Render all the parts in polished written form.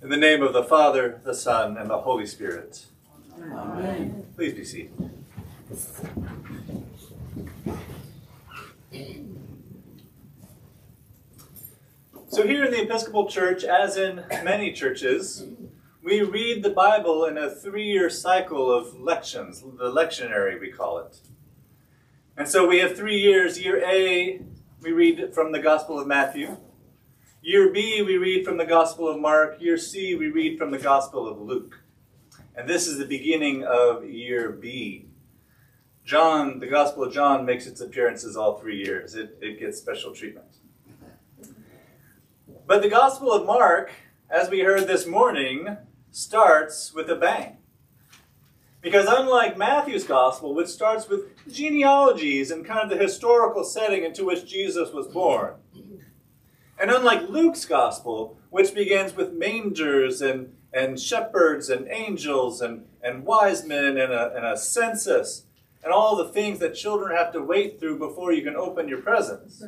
In the name of the Father, the Son, and the Holy Spirit. Amen. Please be seated. So here in the Episcopal Church, as in many churches, we read the Bible in a 3-year cycle of lections, the lectionary we call it. And so we have 3 years. Year A, we read from the Gospel of Matthew. Year B, we read from the Gospel of Mark. Year C, we read from the Gospel of Luke. And this is the beginning of Year B. John, the Gospel of John, makes its appearances all 3 years. It gets special treatment. But the Gospel of Mark, as we heard this morning, starts with a bang. Because unlike Matthew's Gospel, which starts with genealogies and kind of the historical setting into which Jesus was born, and unlike Luke's Gospel, which begins with mangers and shepherds and angels and wise men and a census and all the things that children have to wait through before you can open your presents,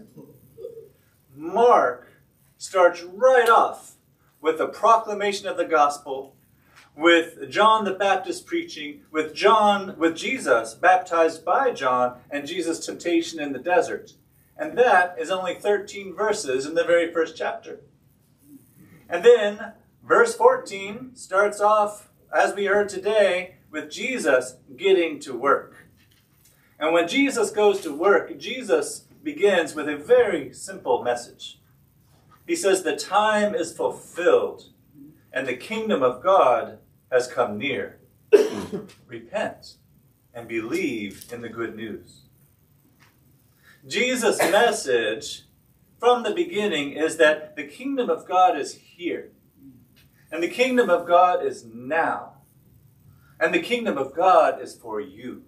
Mark starts right off with the proclamation of the gospel, with John the Baptist preaching, with Jesus baptized by John, and Jesus' temptation in the desert. And that is only 13 verses in the very first chapter. And then verse 14 starts off, as we heard today, with Jesus getting to work. And when Jesus goes to work, Jesus begins with a very simple message. He says, the time is fulfilled, and the kingdom of God has come near. Repent and believe in the good news. Jesus' message from the beginning is that the kingdom of God is here. And the kingdom of God is now. And the kingdom of God is for you.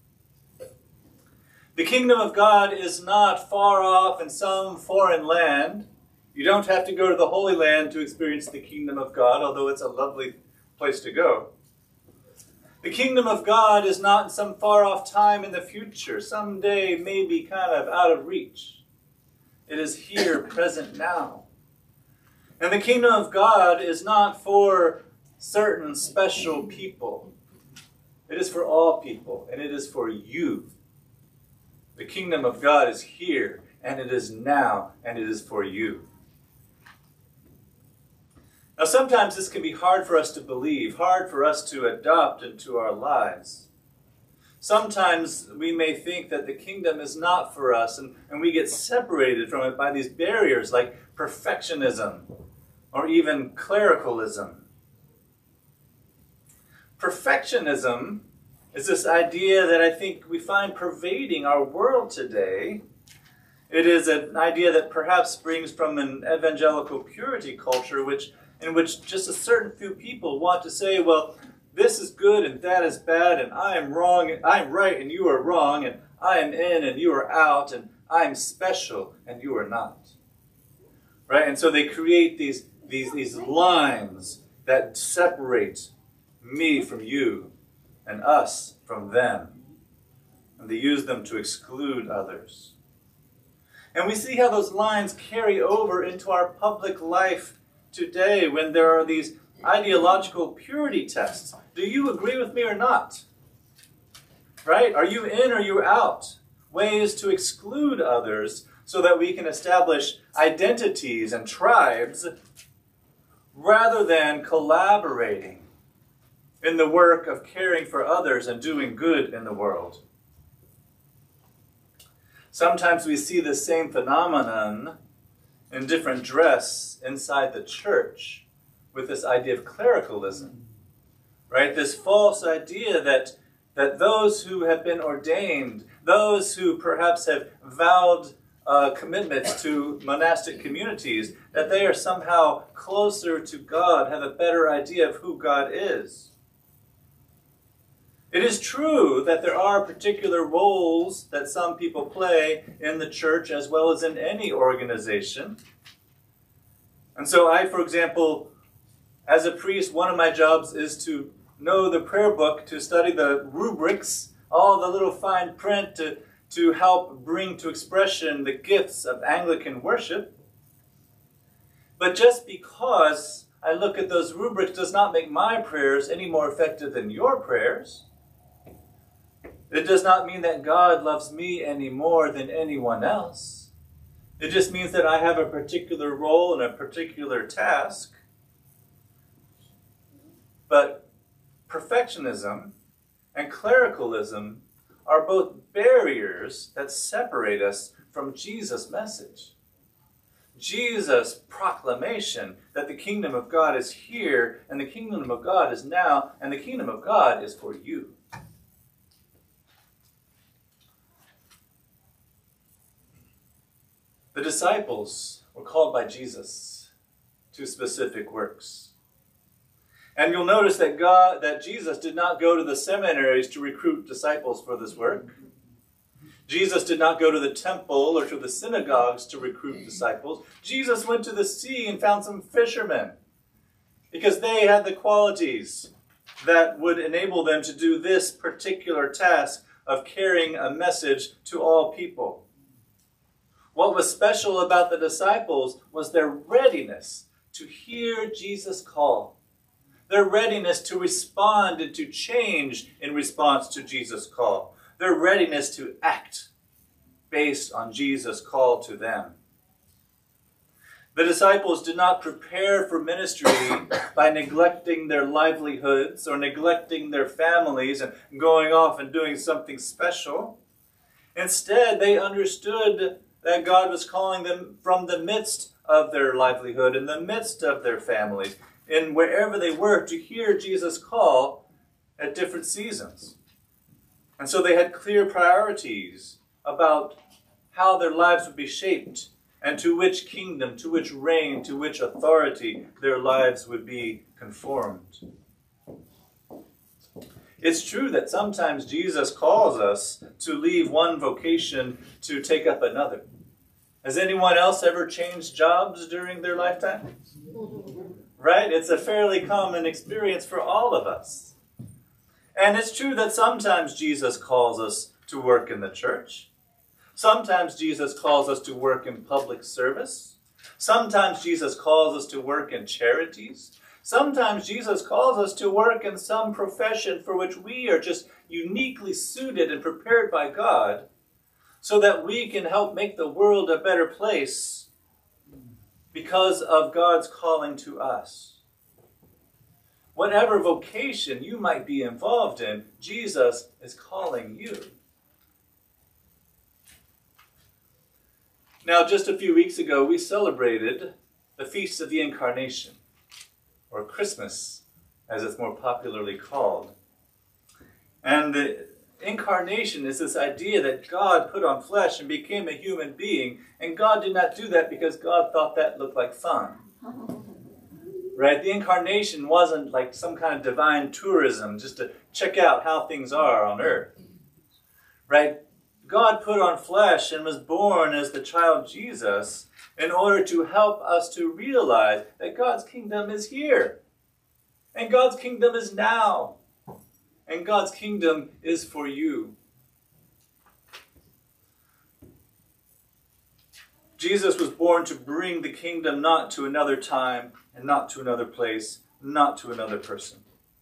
The kingdom of God is not far off in some foreign land. You don't have to go to the Holy Land to experience the kingdom of God, although it's a lovely place to go. The kingdom of God is not in some far-off time in the future, someday maybe kind of out of reach. It is here, present now. And the kingdom of God is not for certain special people. It is for all people, and it is for you. The kingdom of God is here, and it is now, and it is for you. Now, sometimes this can be hard for us to believe, hard for us to adopt into our lives. Sometimes we may think that the kingdom is not for us, and we get separated from it by these barriers like perfectionism or even clericalism. Perfectionism is this idea that I think we find pervading our world today. It is an idea that perhaps springs from an evangelical purity culture in which just a certain few people want to say, well, this is good and that is bad, and I am wrong, and I am right and you are wrong, and I am in and you are out, and I am special and you are not. Right? And so they create these lines that separate me from you and us from them. And they use them to exclude others. And we see how those lines carry over into our public life today when there are these ideological purity tests. Do you agree with me or not? Right? Are you in or you out? Ways to exclude others so that we can establish identities and tribes rather than collaborating in the work of caring for others and doing good in the world. Sometimes we see the same phenomenon in different dress inside the church with this idea of clericalism, right? This false idea that those who have been ordained, those who perhaps have vowed commitments to monastic communities, that they are somehow closer to God, have a better idea of who God is. It is true that there are particular roles that some people play in the church as well as in any organization. And so I, for example, as a priest, one of my jobs is to know the prayer book, to study the rubrics, all the little fine print to help bring to expression the gifts of Anglican worship. But just because I look at those rubrics does not make my prayers any more effective than your prayers. It does not mean that God loves me any more than anyone else. It just means that I have a particular role and a particular task. But perfectionism and clericalism are both barriers that separate us from Jesus' message. Jesus' proclamation that the kingdom of God is here, and the kingdom of God is now, and the kingdom of God is for you. The disciples were called by Jesus to specific works. And you'll notice that Jesus did not go to the seminaries to recruit disciples for this work. Jesus did not go to the temple or to the synagogues to recruit disciples. Jesus went to the sea and found some fishermen because they had the qualities that would enable them to do this particular task of carrying a message to all people. What was special about the disciples was their readiness to hear Jesus' call, their readiness to respond and to change in response to Jesus' call, their readiness to act based on Jesus' call to them. The disciples did not prepare for ministry by neglecting their livelihoods or neglecting their families and going off and doing something special. Instead, they understood that God was calling them from the midst of their livelihood, in the midst of their families, in wherever they were, to hear Jesus' call at different seasons. And so they had clear priorities about how their lives would be shaped and to which kingdom, to which reign, to which authority their lives would be conformed. It's true that sometimes Jesus calls us to leave one vocation to take up another. Has anyone else ever changed jobs during their lifetime? Right? It's a fairly common experience for all of us. And it's true that sometimes Jesus calls us to work in the church. Sometimes Jesus calls us to work in public service. Sometimes Jesus calls us to work in charities. Sometimes Jesus calls us to work in some profession for which we are just uniquely suited and prepared by God so that we can help make the world a better place because of God's calling to us. Whatever vocation you might be involved in, Jesus is calling you. Now, just a few weeks ago, we celebrated the Feast of the Incarnation, or Christmas, as it's more popularly called. And the Incarnation is this idea that God put on flesh and became a human being, and God did not do that because God thought that looked like fun. Right? The Incarnation wasn't like some kind of divine tourism just to check out how things are on earth. Right? God put on flesh and was born as the child Jesus in order to help us to realize that God's kingdom is here. And God's kingdom is now. And God's kingdom is for you. Jesus was born to bring the kingdom not to another time and not to another place, not to another person.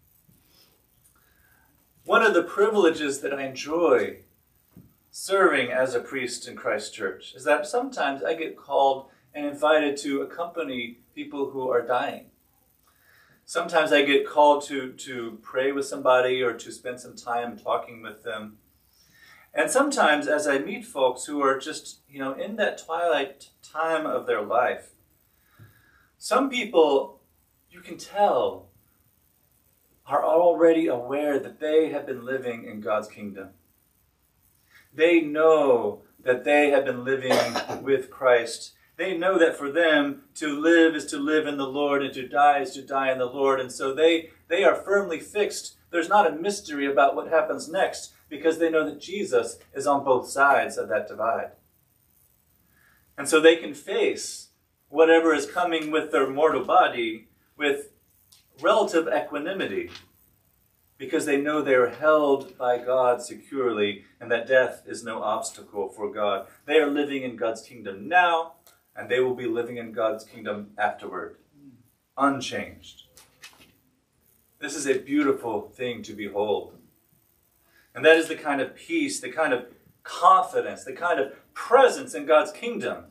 One of the privileges that I enjoy serving as a priest in Christ Church is that sometimes I get called and invited to accompany people who are dying. Sometimes I get called to pray with somebody or to spend some time talking with them. And sometimes as I meet folks who are just, in that twilight time of their life, some people, you can tell, are already aware that they have been living in God's kingdom. They know that they have been living with Christ. They know that for them, to live is to live in the Lord, and to die is to die in the Lord. And so they are firmly fixed. There's not a mystery about what happens next, because they know that Jesus is on both sides of that divide. And so they can face whatever is coming with their mortal body with relative equanimity, because they know they are held by God securely and that death is no obstacle for God. They are living in God's kingdom now, and they will be living in God's kingdom afterward. unchanged. This is a beautiful thing to behold. And that is the kind of peace, the kind of confidence, the kind of presence in God's kingdom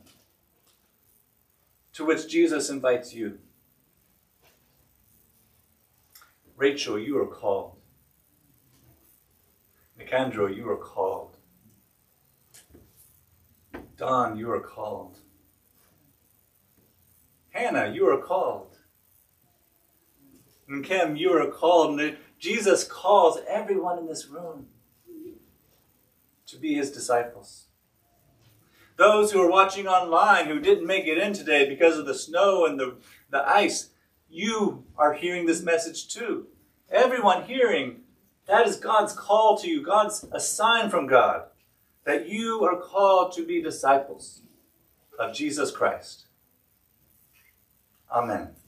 to which Jesus invites you. Rachel, you are called. Nicandro, you are called. Don, you are called. Hannah, you are called. And Kim, you are called. And Jesus calls everyone in this room to be his disciples. Those who are watching online who didn't make it in today because of the snow and the ice, you are hearing this message too. Everyone hearing, that is God's call to you, a sign from God, that you are called to be disciples of Jesus Christ. Amen.